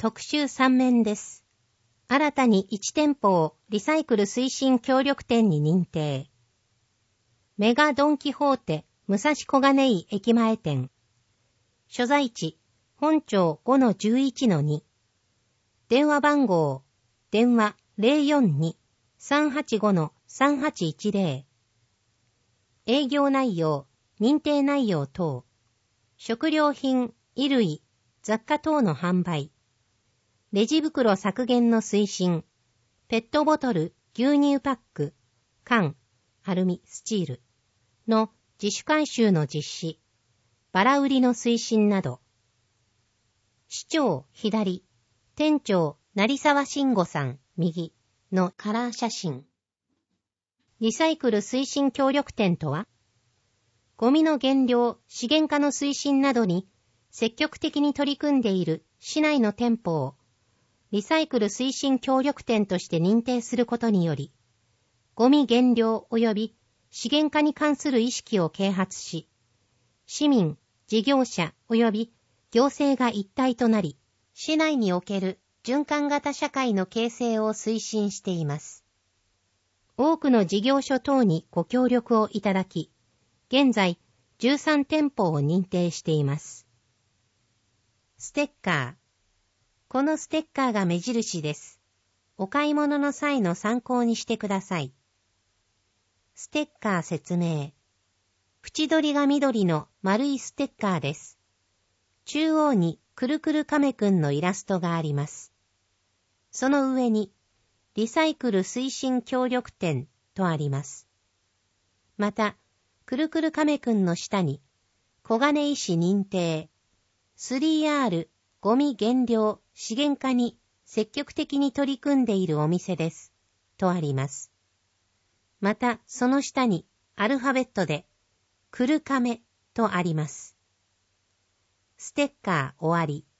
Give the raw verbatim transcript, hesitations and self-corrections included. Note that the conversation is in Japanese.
特集さん面です。新たにいち店舗をリサイクル推進協力店に認定。メガドンキホーテ武蔵小金井駅前店。所在地、本町 ごのじゅういちのに。電話番号、電話 ゼロよんに さんはちご さんはちいちゼロ。営業内容、認定内容等。食料品、衣類、雑貨等の販売。レジ袋削減の推進。ペットボトル、牛乳パック、缶、アルミ、スチールの自主回収の実施。バラ売りの推進など。市長、左。店長、成沢慎吾さん、右のカラー写真。リサイクル推進協力店とは、ゴミの減量、資源化の推進などに積極的に取り組んでいる市内の店舗をリサイクル推進協力店として認定することにより、ゴミ減量及び資源化に関する意識を啓発し、市民、事業者及び行政が一体となり、市内における循環型社会の形成を推進しています。多くの事業所等にご協力をいただき、現在じゅうさん店舗を認定しています。ステッカー。このステッカーが目印です。お買い物の際の参考にしてください。ステッカー説明。縁取りが緑の丸いステッカーです。中央にくるくる亀くんのイラストがあります。その上にリサイクル推進協力店とあります。また、くるくる亀くんの下に小金井市認定 スリーアール ゴミ減量資源化に積極的に取り組んでいるお店ですとあります。また、その下にアルファベットでくる亀とあります。ステッカー終わり。